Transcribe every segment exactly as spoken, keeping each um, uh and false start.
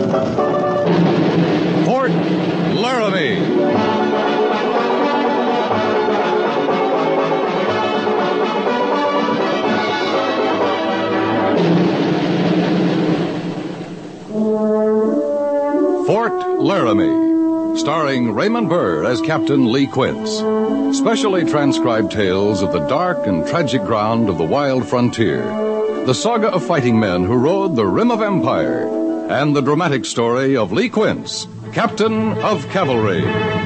Fort Laramie. Fort Laramie, starring Raymond Burr as Captain Lee Quince. Specially transcribed tales of the dark and tragic ground of the wild frontier, the saga of fighting men who rode the rim of empire, and the dramatic story of Lee Quince, Captain of Cavalry.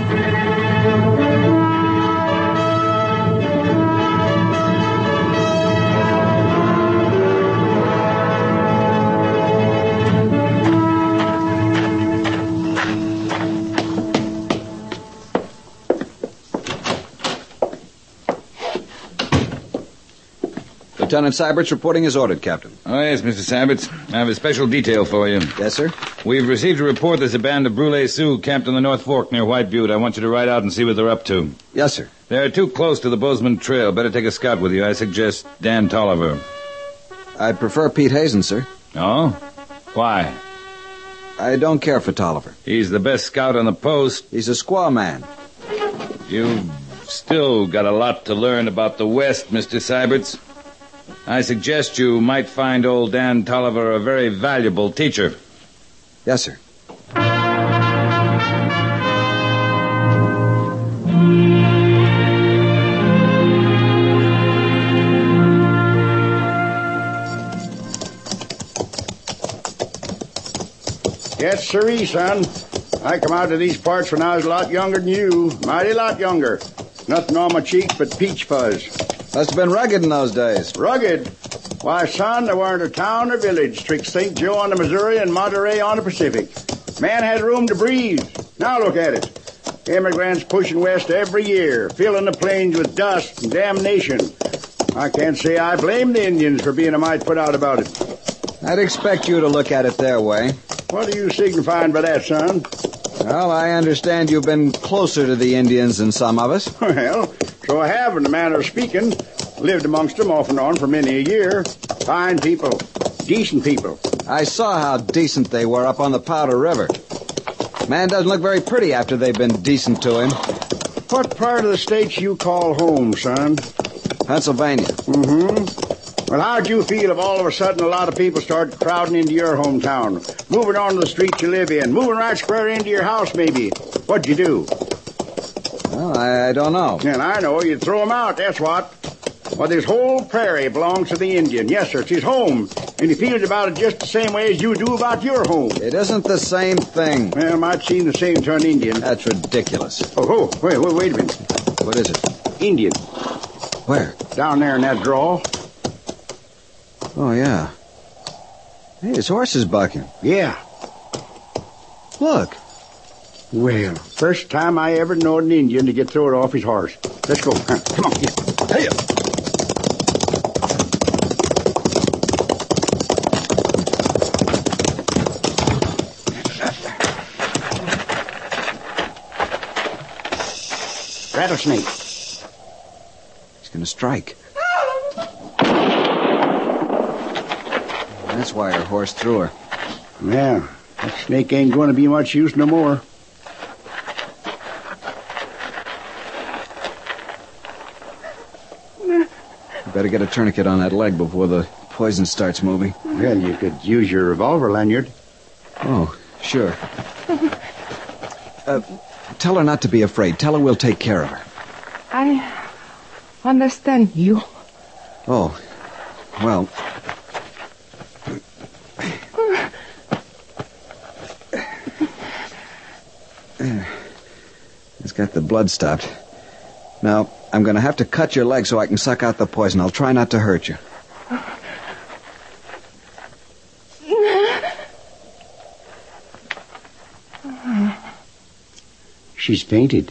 Lieutenant Syberts reporting as ordered, Captain. Oh, yes, Mister Syberts. I have a special detail for you. Yes, sir? We've received a report there's a band of Brule Sioux camped on the North Fork near White Butte. I want you to ride out and see what they're up to. Yes, sir. They're too close to the Bozeman Trail. Better take a scout with you. I suggest Dan Tolliver. I'd prefer Pete Hazen, sir. Oh? Why? I don't care for Tolliver. He's the best scout on the post. He's a squaw man. You've still got a lot to learn about the West, Mister Syberts. I suggest you might find old Dan Tolliver a very valuable teacher. Yes, sir. Yes, sirree, son. I come out to these parts when I was a lot younger than you. Mighty lot younger. Nothing on my cheeks but peach fuzz. Must have been rugged in those days. Rugged? Why, son, there weren't a town or village twixt Saint Joe on the Missouri and Monterey on the Pacific. Man had room to breathe. Now look at it. Immigrants pushing west every year, filling the plains with dust and damnation. I can't say I blame the Indians for being a mite put out about it. I'd expect you to look at it their way. What are you signifying by that, son? Well, I understand you've been closer to the Indians than some of us. Well, so I have, in the manner of speaking. Lived amongst them off and on for many a year. Fine people. Decent people. I saw how decent they were up on the Powder River. Man doesn't look very pretty after they've been decent to him. What part of the state you call home, son? Pennsylvania. Mm-hmm. Well, how'd you feel if all of a sudden a lot of people started crowding into your hometown, moving onto the streets you live in, moving right square into your house, maybe? What'd you do? Well, I, I don't know. And I know. You'd throw them out, that's what. Well, this whole prairie belongs to the Indian. Yes, sir, it's his home. And he feels about it just the same way as you do about your home. It isn't the same thing. Well, might seem the same to an Indian. That's ridiculous. Oh, oh, wait, wait, wait a minute. What is it? Indian. Where? Down there in that draw. Oh, yeah. Hey, his horse is bucking. Yeah. Look. Well, first time I ever knowed an Indian to get thrown off his horse. Let's go. Come on, get. Hey, rattlesnake. He's going to strike. That's why her horse threw her. Yeah, that snake ain't going to be much use no more. You better get a tourniquet on that leg before the poison starts moving. Well, you could use your revolver lanyard. Oh, sure. Uh, tell her not to be afraid. Tell her we'll take care of her. I understand you. Oh, well... It's got the blood stopped. Now, I'm going to have to cut your leg so I can suck out the poison. I'll try not to hurt you. She's fainted.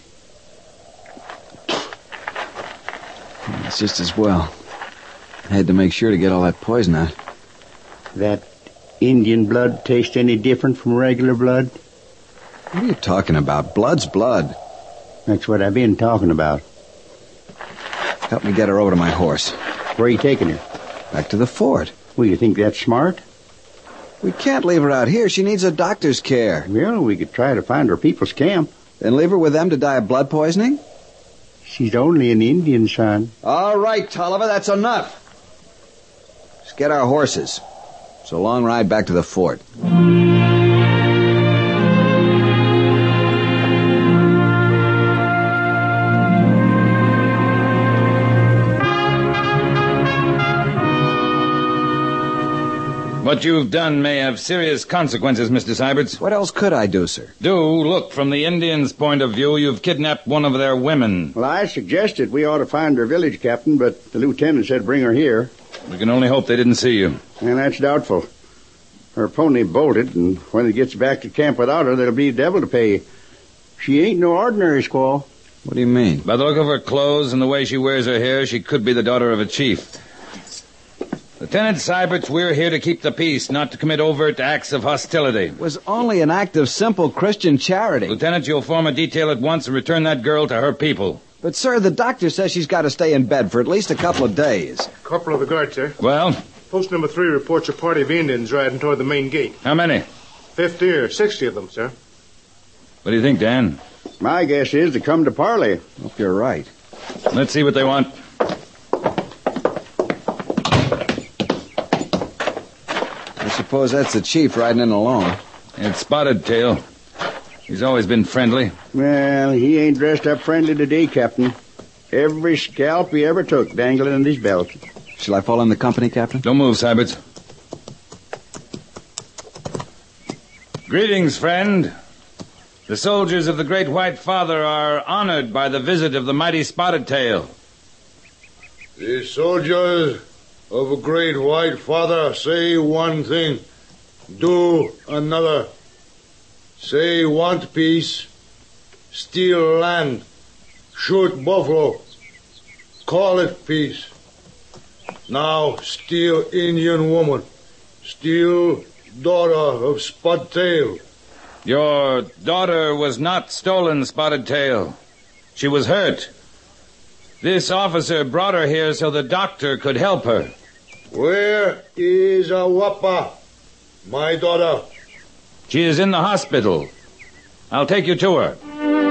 It's just as well. I had to make sure to get all that poison out. That Indian blood taste any different from regular blood? What are you talking about? Blood's blood. That's what I've been talking about. Help me get her over to my horse. Where are you taking her? Back to the fort. Well, you think that's smart? We can't leave her out here. She needs a doctor's care. Well, we could try to find her people's camp. Then leave her with them to die of blood poisoning? She's only an Indian, son. All right, Tolliver, that's enough. Let's get our horses. It's a long ride back to the fort. What you've done may have serious consequences, Mister Syberts. What else could I do, sir? Do look, from the Indians' point of view, you've kidnapped one of their women. Well, I suggested we ought to find her village captain, but the lieutenant said bring her here. We can only hope they didn't see you. And that's doubtful. Her pony bolted, and when it gets back to camp without her, there'll be devil to pay. She ain't no ordinary squaw. What do you mean? By the look of her clothes and the way she wears her hair, she could be the daughter of a chief. Lieutenant Syberts, we're here to keep the peace, not to commit overt acts of hostility. It was only an act of simple Christian charity. Lieutenant, you'll form a detail at once and return that girl to her people. But, sir, the doctor says she's got to stay in bed for at least a couple of days. Corporal of the guard, sir. Well? Post number three reports a party of Indians riding toward the main gate. How many? Fifty or sixty of them, sir. What do you think, Dan? My guess is to come to parley. Hope you're right. Let's see what they want. I suppose that's the chief riding in alone. It's Spotted Tail. He's always been friendly. Well, he ain't dressed up friendly today, Captain. Every scalp he ever took dangling in his belt. Shall I fall in the company, Captain? Don't move, Syberts. Greetings, friend. The soldiers of the Great White Father are honored by the visit of the mighty Spotted Tail. The soldiers of a Great White Father say one thing, do another. Say want peace, steal land, shoot buffalo, call it peace. Now steal Indian woman, steal daughter of Spotted Tail. Your daughter was not stolen, Spotted Tail. She was hurt. This officer brought her here so the doctor could help her. Where is Awapa, my daughter? She is in the hospital. I'll take you to her.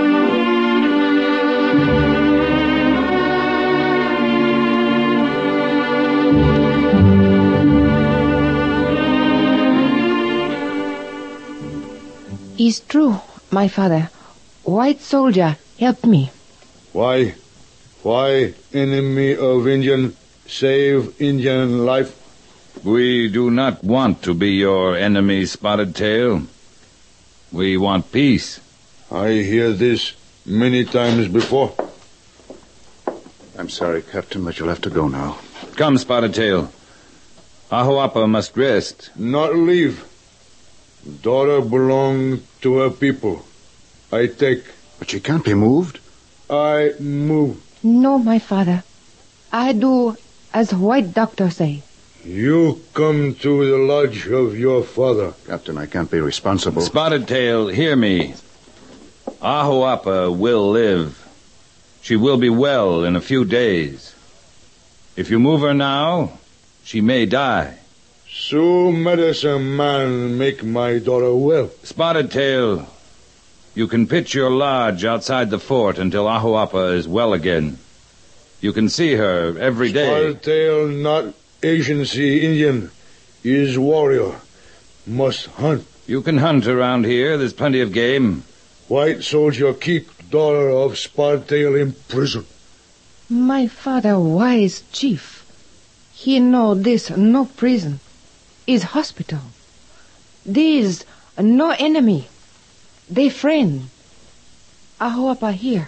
It's true, my father. White soldier, help me. Why? Why enemy of Indian save Indian life? We do not want to be your enemy, Spotted Tail. We want peace. I hear this many times before. I'm sorry, Captain, but you'll have to go now. Come, Spotted Tail. Ahuapa must rest. Not leave. Daughter belong to her people. I take. But she can't be moved. I move. No, my father. I do as white doctor say. You come to the lodge of your father. Captain, I can't be responsible. Spotted Tail, hear me. Ahuapa will live. She will be well in a few days. If you move her now, she may die. So medicine man make my daughter well. Spotted Tail, you can pitch your lodge outside the fort until Ahuapa is well again. You can see her every day. Spotted Tail not agency Indian. Is warrior. Must hunt. You can hunt around here. There's plenty of game. White soldier keep daughter of Spotted Tail in prison. My father wise chief. He know this no prison. Is hospital. This no enemy. They friend. Ahuapa here.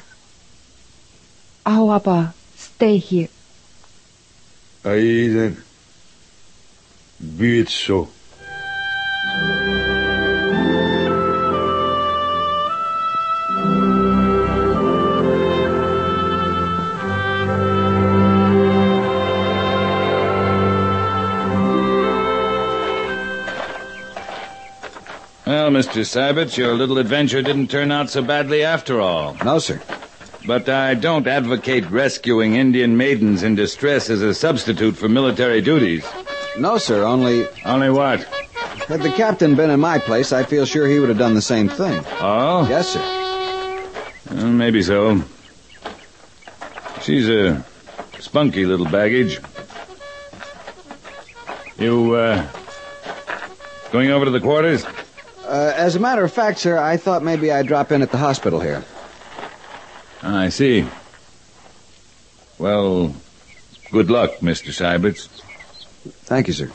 Ahuapa stay here. Aye then. Be it so. Well, Mister Syberts, your little adventure didn't turn out so badly after all. No, sir. But I don't advocate rescuing Indian maidens in distress as a substitute for military duties. No, sir, only... Only what? Had the captain been in my place, I feel sure he would have done the same thing. Oh? Yes, sir. Uh, maybe so. She's a spunky little baggage. You, uh, going over to the quarters? Uh, as a matter of fact, sir, I thought maybe I'd drop in at the hospital here. Ah, I see. Well, good luck, Mister Seiberts. Thank you, sir.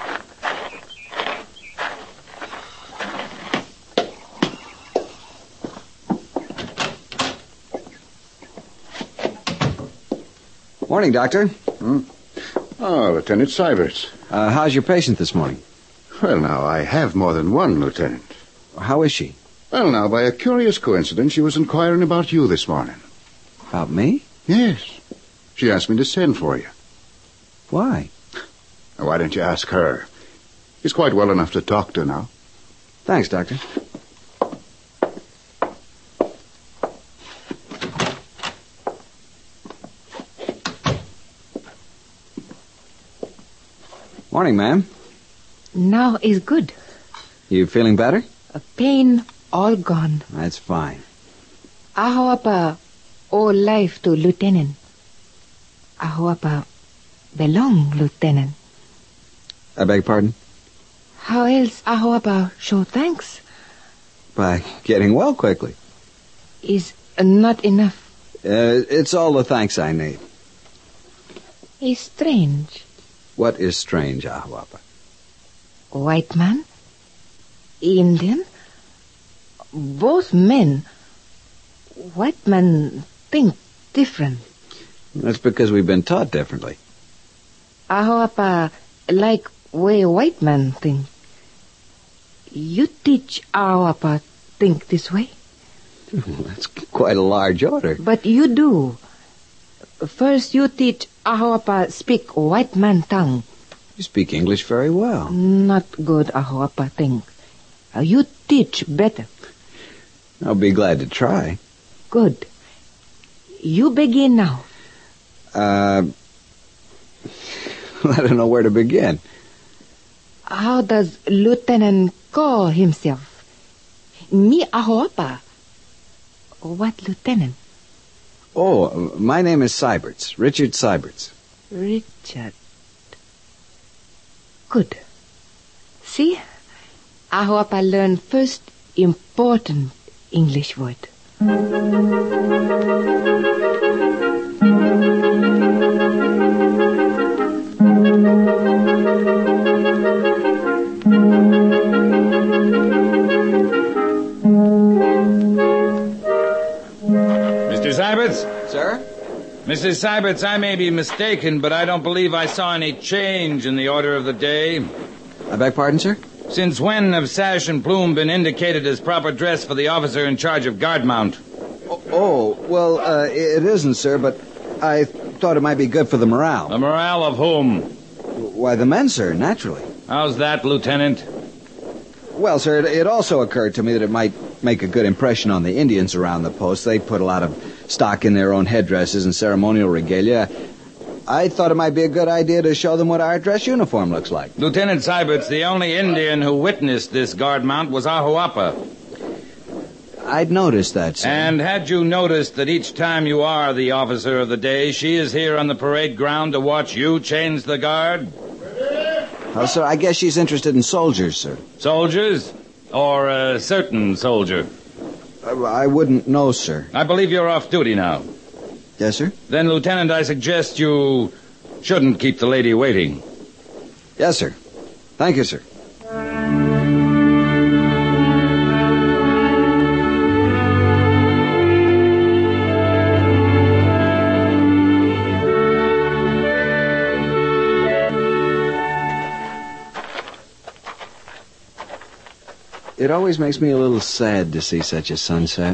Morning, Doctor. Hmm? Oh, Lieutenant Seiberts. Uh, how's your patient this morning? Well, now, I have more than one, Lieutenant. How is she? Well, now, by a curious coincidence, she was inquiring about you this morning. About me? Yes. She asked me to send for you. Why? Now, why don't you ask her? She's quite well enough to talk to now. Thanks, Doctor. Morning, ma'am. Now is good. You feeling better? A pain all gone. That's fine. Ahoapa owe life to Lieutenant. Ahoapa belong Lieutenant. I beg pardon? How else Ahoapa show thanks? By getting well quickly. Is not enough. Uh, it's all the thanks I need. Is strange. What is strange, Ahuapa? White man, Indian, both men. White men think different. That's because we've been taught differently. Ahoapa like way white man think. You teach Ahoapa think this way? That's quite a large order. But you do. First you teach Ahoapa speak white man tongue. You speak English very well. Not good, Ahoapa think. Uh, you teach better. I'll be glad to try. Good. You begin now. Uh, I don't know where to begin. How does Lieutenant call himself? Me Ahoapa. What lieutenant? Oh, my name is Seiberts, Richard Seiberts. Richard. Good. See? Ahoapa learn first important English word. Mister Seiberts? Sir? Missus Seiberts, I may be mistaken, but I don't believe I saw any change in the order of the day. I beg pardon, sir? Since when have sash and plume been indicated as proper dress for the officer in charge of guard mount? Oh, oh well, uh, it isn't, sir, but I thought it might be good for the morale. The morale of whom? Why, the men, sir, naturally. How's that, Lieutenant? Well, sir, it, it also occurred to me that it might make a good impression on the Indians around the post. They put a lot of stock in their own headdresses and ceremonial regalia. I thought it might be a good idea to show them what our dress uniform looks like. Lieutenant Seiberts, the only Indian who witnessed this guard mount was Ahuapa. I'd noticed that, sir. And had you noticed that each time you are the officer of the day, she is here on the parade ground to watch you change the guard? Oh, sir, I guess she's interested in soldiers, sir. Soldiers? Or a certain soldier? Uh, I wouldn't know, sir. I believe you're off duty now. Yes, sir? Then, Lieutenant, I suggest you shouldn't keep the lady waiting. Yes, sir. Thank you, sir. It always makes me a little sad to see such a sunset.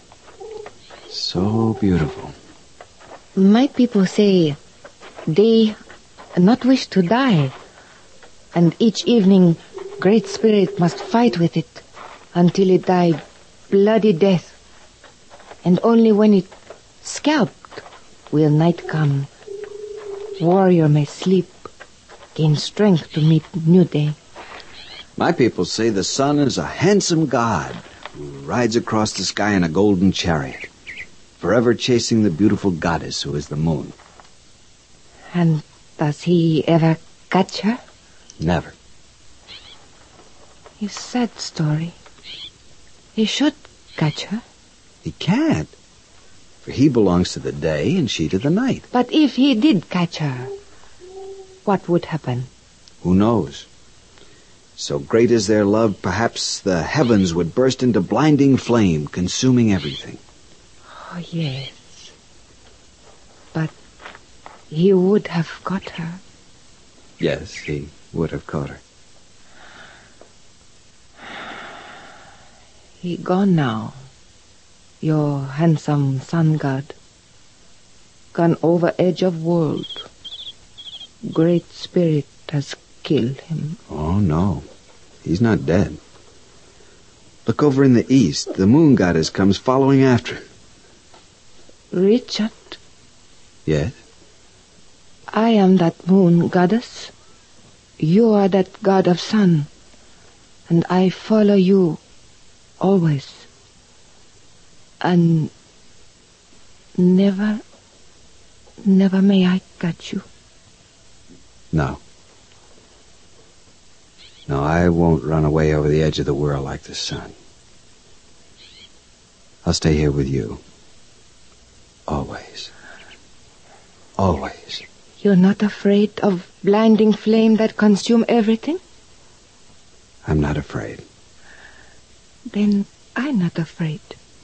So beautiful. My people say they not wish to die. And each evening, Great Spirit must fight with it until it die bloody death. And only when it scalped will night come. Warrior may sleep, gain strength to meet new day. My people say the sun is a handsome god who rides across the sky in a golden chariot, forever chasing the beautiful goddess who is the moon. And does he ever catch her? Never. It's a sad story. He should catch her. He can't. For he belongs to the day and she to the night. But if he did catch her, what would happen? Who knows? So great is their love, perhaps the heavens would burst into blinding flame, consuming everything. Oh, yes. But he would have caught her. Yes, he would have caught her. He gone now, your handsome sun god. Gone over edge of world. Great spirit has killed him. Oh, no. He's not dead. Look over in the east. The moon goddess comes following after. Richard? Yes? I am that moon goddess. You are that god of sun. And I follow you always. And never, never may I catch you. No. No, I won't run away over the edge of the world like the sun. I'll stay here with you. Always. Always. You're not afraid of blinding flame that consume everything? I'm not afraid. Then I'm not afraid.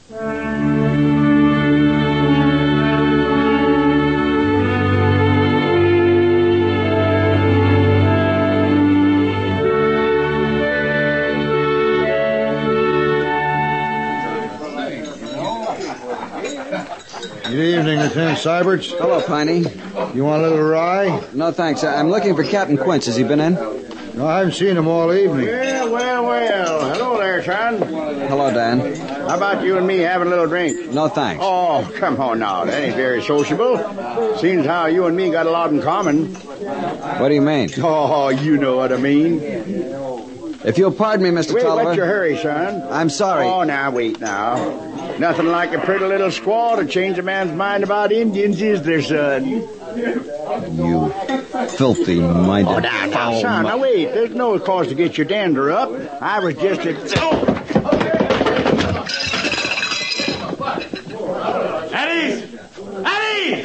Good evening, Lieutenant Syberts. Hello, Piney. You want a little rye? No, thanks. I'm looking for Captain Quince. Has he been in? No, I haven't seen him all evening. Well, well, well. Hello there, son. Hello, Dan. How about you and me having a little drink? No, thanks. Oh, come on now. That ain't very sociable. Seems how you and me got a lot in common. What do you mean? Oh, you know what I mean. If you'll pardon me, Mister Wait, Tolliver. what's your hurry, son? I'm sorry. Oh, now, wait now. Nothing like a pretty little squaw to change a man's mind about Indians, is there, son? You filthy-minded Oh, now, now, foul son, mu- now, wait. There's no cause to get your dander up. I was just a... Oh! Eddie! Eddie!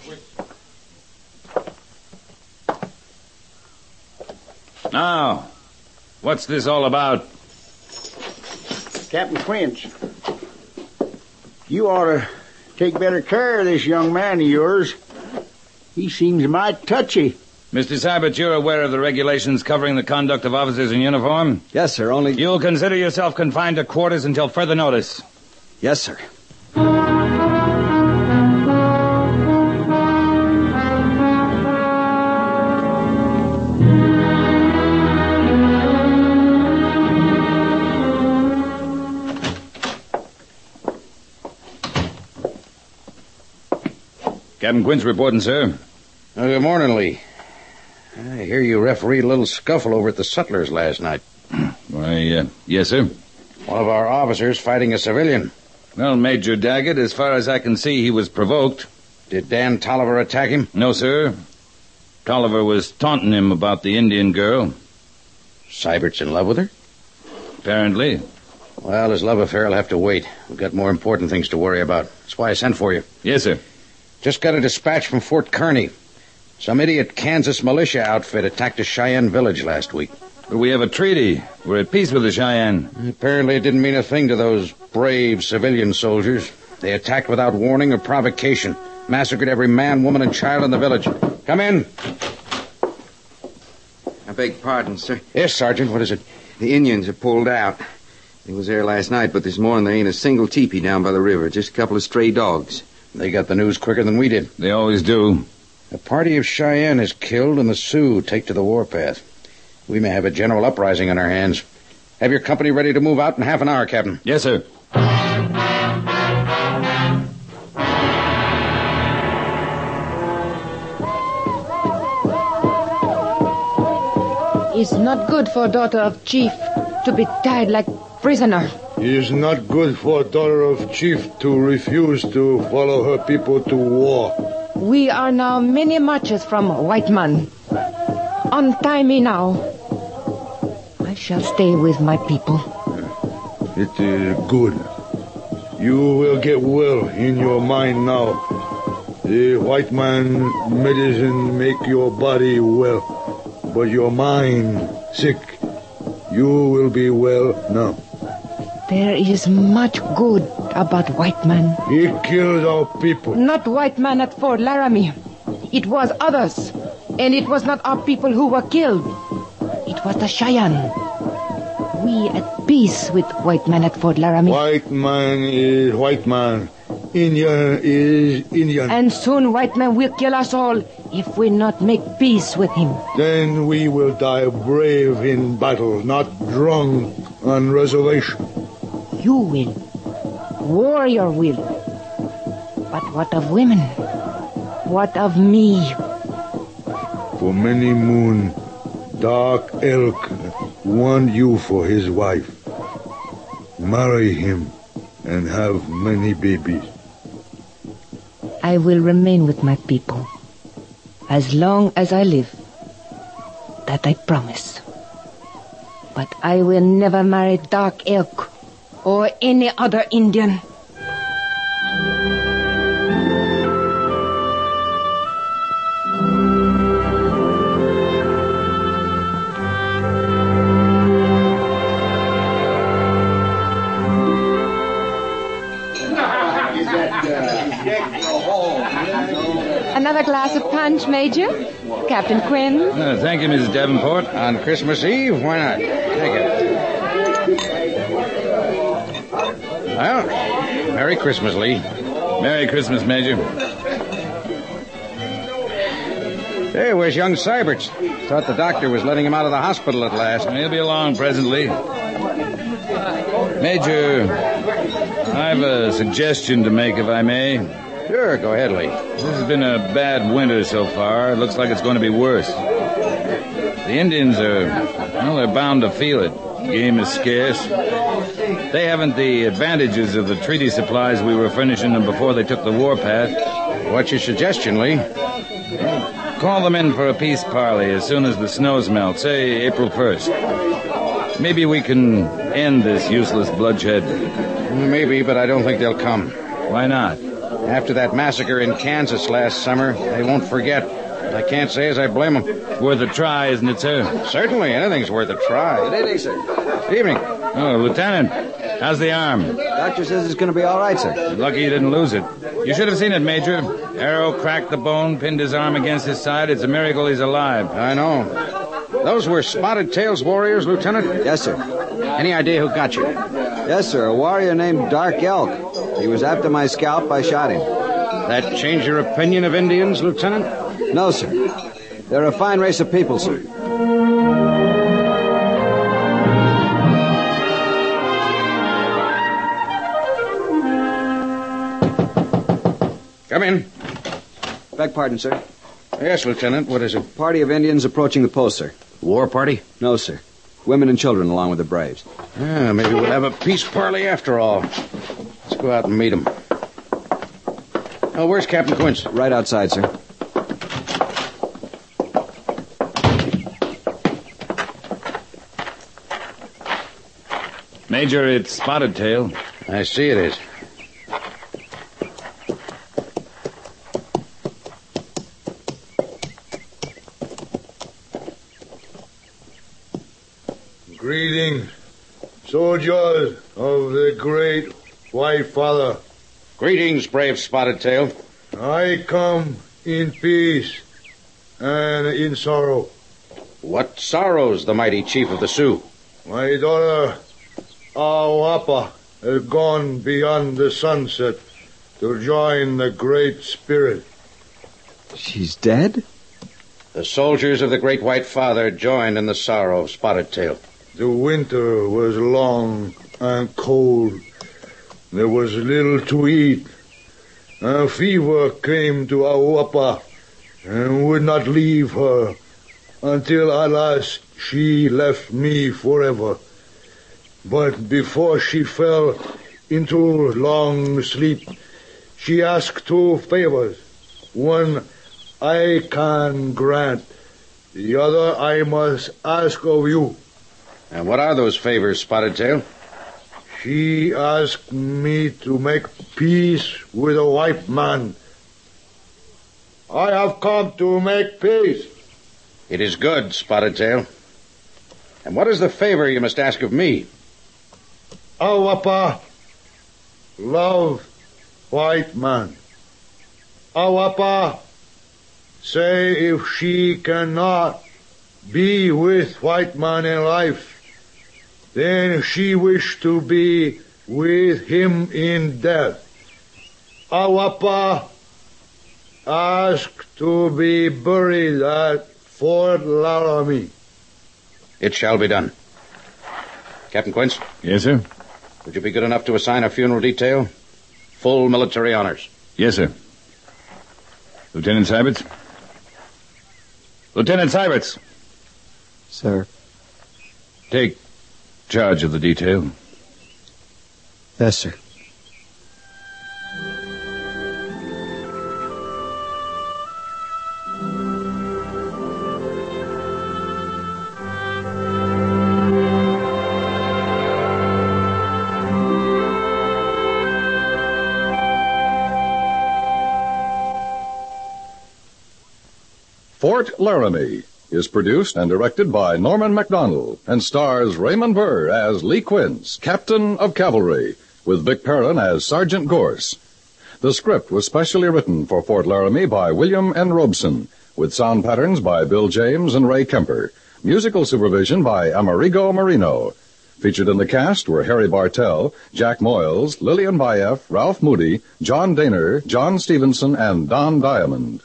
Now, what's this all about? Captain Quince, you ought to take better care of this young man of yours. He seems mighty touchy. Mister Syberts, you're aware of the regulations covering the conduct of officers in uniform? Yes, sir, only... You'll consider yourself confined to quarters until further notice. Yes, sir. Captain Quince reporting, sir. Uh, good morning, Lee. I hear you refereed a little scuffle over at the Sutlers last night. Why, uh, yes, sir. One of our officers fighting a civilian. Well, Major Daggett, as far as I can see, he was provoked. Did Dan Tolliver attack him? No, sir. Tolliver was taunting him about the Indian girl. Sybert's in love with her? Apparently. Well, his love affair will have to wait. We've got more important things to worry about. That's why I sent for you. Yes, sir. Just got a dispatch from Fort Kearney. Some idiot Kansas militia outfit attacked a Cheyenne village last week. But we have a treaty. We're at peace with the Cheyenne. Apparently it didn't mean a thing to those brave civilian soldiers. They attacked without warning or provocation. Massacred every man, woman, and child in the village. Come in. I beg pardon, sir. Yes, Sergeant. What is it? The Indians are pulled out. They was there last night, but this morning there ain't a single teepee down by the river. Just a couple of stray dogs. They got the news quicker than we did. They always do. A party of Cheyenne is killed and the Sioux take to the warpath. We may have a general uprising on our hands. Have your company ready to move out in half an hour, Captain. Yes, sir. It's not good for daughter of chief to be tied like prisoner. It is not good for daughter of chief to refuse to follow her people to war. We are now many marches from white man. Untie me now. I shall stay with my people. It is good. You will get well in your mind now. The white man medicine make your body well, but your mind sick. You will be well now. There is much good about white man. He killed our people. Not white man at Fort Laramie. It was others. And it was not our people who were killed. It was the Cheyenne. We at peace with white man at Fort Laramie. White man is white man. Indian is Indian. And soon white man will kill us all if we not make peace with him. Then we will die brave in battle, not drunk on reservation. You will. Warrior will. But what of women? What of me? For many moon, Dark Elk want you for his wife. Marry him and have many babies. I will remain with my people as long as I live. That I promise. But I will never marry Dark Elk or any other Indian. Another glass of punch, Major? Captain Quinn? Uh, thank you, Missus Davenport. On Christmas Eve? Why not? Take it. Well, Merry Christmas, Lee. Merry Christmas, Major. Hey, where's young Syberts? Thought the doctor was letting him out of the hospital at last. He'll be along presently. Major, I have a suggestion to make, if I may. Sure, go ahead, Lee. This has been a bad winter so far. It looks like it's going to be worse. The Indians are, well, they're bound to feel it. Game is scarce. They haven't the advantages of the treaty supplies we were furnishing them before they took the warpath. What's your suggestion, Lee? Call them in for a peace parley as soon as the snows melt, say April first. Maybe we can end this useless bloodshed. Maybe, but I don't think they'll come. Why not? After that massacre in Kansas last summer, they won't forget. I can't say as I blame them. Worth a try, isn't it, sir? Certainly, anything's worth a try. Good evening, sir. Good evening. Oh, Lieutenant, how's the arm? Doctor says it's going to be all right, sir. You're lucky you didn't lose it. You should have seen it, Major. Arrow cracked the bone, pinned his arm against his side. It's a miracle he's alive. I know. Those were Spotted Tails warriors, Lieutenant? Yes, sir. Any idea who got you? Yes, sir. A warrior named Dark Elk. He was after my scalp. I shot him. That change your opinion of Indians, Lieutenant? No, sir. They're a fine race of people, sir. Come in. Beg pardon, sir. Yes, Lieutenant. What is it? Party of Indians approaching the post, sir. War party? No, sir. Women and children along with the braves. Yeah, maybe we'll have a peace parley after all. Let's go out and meet them. Oh, where's Captain Quince? Right outside, sir. Major, it's Spotted Tail. I see it is. Greetings, soldiers of the great White Father. Greetings, brave Spotted Tail. I come in peace and in sorrow. What sorrows the mighty chief of the Sioux? My daughter, Awapa, has gone beyond the sunset to join the Great Spirit. She's dead? The soldiers of the great White Father joined in the sorrow of Spotted Tail. The winter was long and cold. There was little to eat. A fever came to Awapa and would not leave her until at last she left me forever. But before she fell into long sleep, she asked two favors. One I can grant. The other I must ask of you. And what are those favors, Spotted Tail? She asked me to make peace with a white man. I have come to make peace. It is good, Spotted Tail. And what is the favor you must ask of me? Awapa love white man. Awapa say if she cannot be with white man in life, then she wish to be with him in death. Awapa ask to be buried at Fort Laramie. It shall be done. Captain Quince? Yes, sir? Would you be good enough to assign a funeral detail? Full military honors. Yes, sir. Lieutenant Syberts? Lieutenant Syberts! Sir. Take charge of the detail. Yes, sir. Fort Laramie is produced and directed by Norman MacDonald and stars Raymond Burr as Lee Quince, Captain of Cavalry, with Vic Perrin as Sergeant Gorse. The script was specially written for Fort Laramie by William N. Robeson, with sound patterns by Bill James and Ray Kemper. Musical supervision by Amerigo Marino. Featured in the cast were Harry Bartell, Jack Moyles, Lillian Bayef, Ralph Moody, John Daner, John Stevenson, and Don Diamond.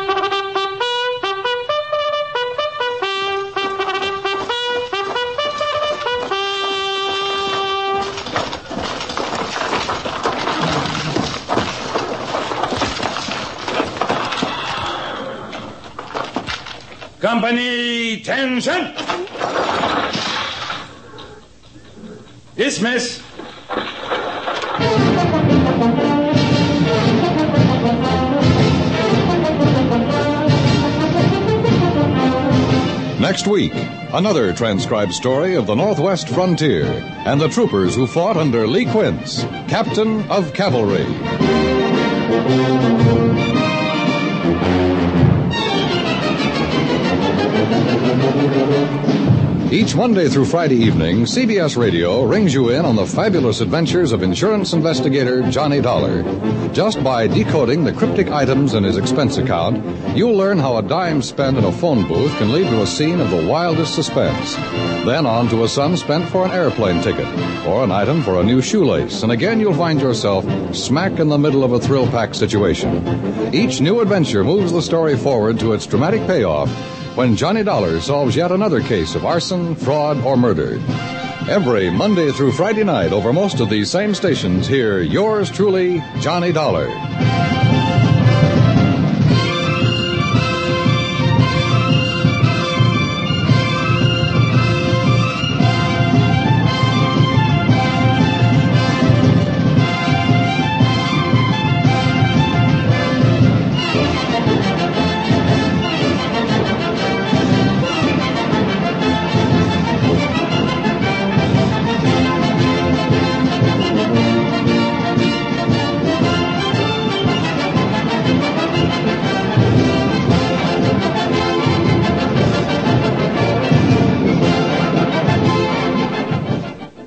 Company, attention! Dismiss. Next week, another transcribed story of the Northwest frontier and the troopers who fought under Lee Quince, Captain of Cavalry. Each Monday through Friday evening, C B S Radio rings you in on the fabulous adventures of insurance investigator Johnny Dollar. Just by decoding the cryptic items in his expense account, you'll learn how a dime spent in a phone booth can lead to a scene of the wildest suspense. Then on to a sum spent for an airplane ticket, or an item for a new shoelace, and again you'll find yourself smack in the middle of a thrill-packed situation. Each new adventure moves the story forward to its dramatic payoff when Johnny Dollar solves yet another case of arson, fraud, or murder. Every Monday through Friday night over most of these same stations, hear yours truly, Johnny Dollar.